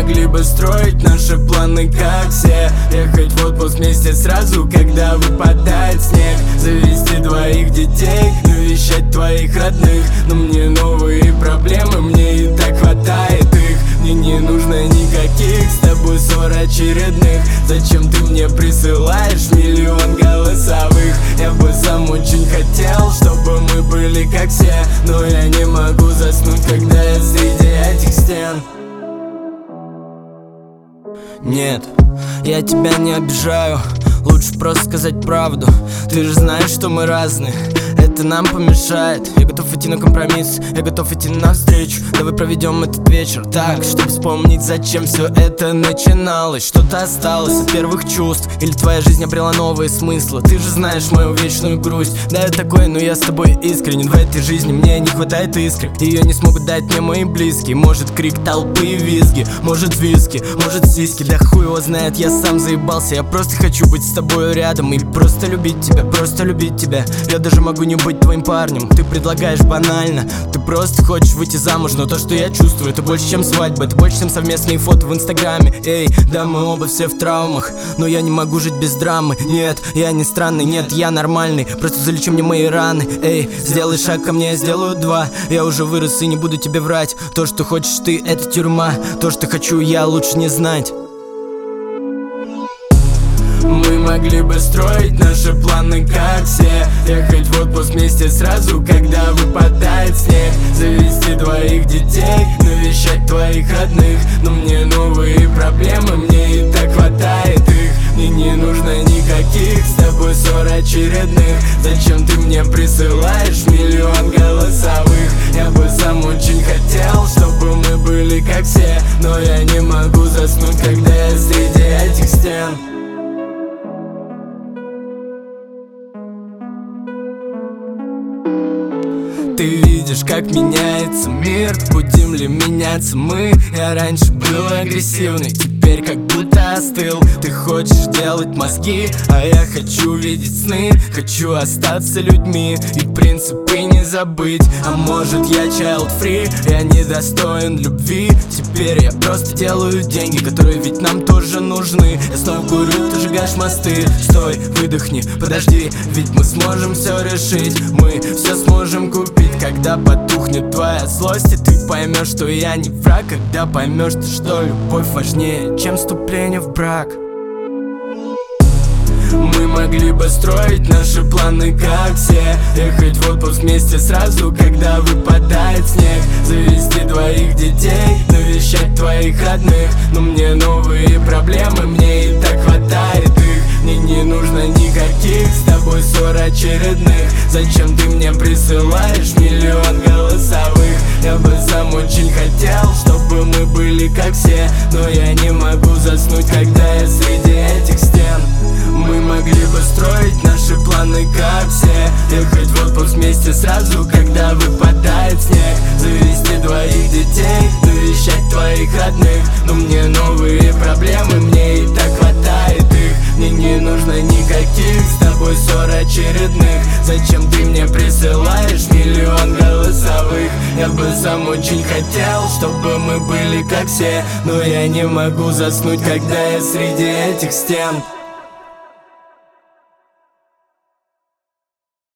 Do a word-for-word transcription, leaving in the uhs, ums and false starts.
могли бы строить наши планы как все, ехать в отпуск вместе сразу, когда выпадает снег, завести двоих детей, навещать твоих родных. Но мне новые проблемы, мне и так хватает их. Мне не нужно никаких с тобой ссор очередных. Зачем ты мне присылаешь миллион голосовых? Я бы сам очень хотел, чтобы мы были как все, но я не могу заснуть, когда я среди этих стен. Нет, я тебя не обижаю, лучше просто сказать правду. Ты же знаешь, что мы разные, это нам помешает. Я готов идти на компромисс, я готов идти навстречу. Давай проведем этот вечер так, чтобы вспомнить, зачем все это начиналось. Что-то осталось от первых чувств, или твоя жизнь обрела новые смыслы. Ты же знаешь мою вечную грусть. Да, я такой, но я с тобой искренен. В этой жизни мне не хватает искры, ее не смогут дать мне мои близкие. Может крик толпы и визги, может виски, может сиськи. Да хуй его знает, я сам заебался. Я просто хочу быть с тобой рядом и просто любить тебя, просто любить тебя. Я даже могу не быть твоим парнем, ты предлагаешь банально. Ты просто хочешь выйти замуж, но то, что я чувствую, это больше, чем свадьба, это больше, чем совместные фото в инстаграме. Эй, да, мы оба все в травмах, но я не могу жить без драмы. Нет, я не странный, нет, я нормальный, просто залечи мне мои раны. Эй, сделай шаг ко мне, я сделаю два. Я уже вырос и не буду тебе врать. То, что хочешь ты, это тюрьма. То, что хочу я, лучше не знать. Мы могли бы строить наши планы как все, ехать в отпуск вместе сразу, когда выпадает снег, завести двоих детей, навещать твоих родных. Но мне новые проблемы, мне и так хватает их. Мне не нужно никаких с тобой ссор очередных. Зачем ты мне присылаешь миллион голосовых? Я бы сам очень хотел, чтобы мы были как все, но я не могу заснуть, когда я среди этих стен. Ты видишь, как меняется мир, будем ли меняться мы? Я раньше был агрессивный, теперь как будто остыл. Ты хочешь делать мозги, а я хочу видеть сны. Хочу остаться людьми и принципы не забыть. А может я child free, я недостоин любви. Теперь я просто делаю деньги, которые ведь нам тоже нужны. Я снова курю, ты сжигаешь мосты. Стой, выдохни, подожди, ведь мы сможем все решить. Мы все сможем купить. Когда потухнет твоя злость, и ты поймешь, что я не враг. Когда поймешь ты, что любовь важнее, чем вступление в брак. Мы могли бы строить наши планы как все, ехать в отпуск вместе сразу, когда выпадает снег, завести двоих детей, навещать твоих родных. Но мне новые проблемы, мне и так хватает их. Мне не нужно никаких с тобой ссор очередных. Зачем ты мне присылаешь миллион голосовых? Я бы сам очень хотел, чтобы мы были как все, но я не могу заснуть, когда я среди этих стен. Мы могли бы строить наши планы как все, ехать в отпуск вместе сразу, когда выпадает снег, завести двоих детей, навещать твоих родных. Но мне новые проблемы, мне и так хватает их. Мне не нужно никаких с тобой ссор очередных. Зачем ты мне присылаешь миллион голосовых? Я бы сам очень хотел, чтобы мы были как все, но я не могу заснуть, когда я среди этих стен.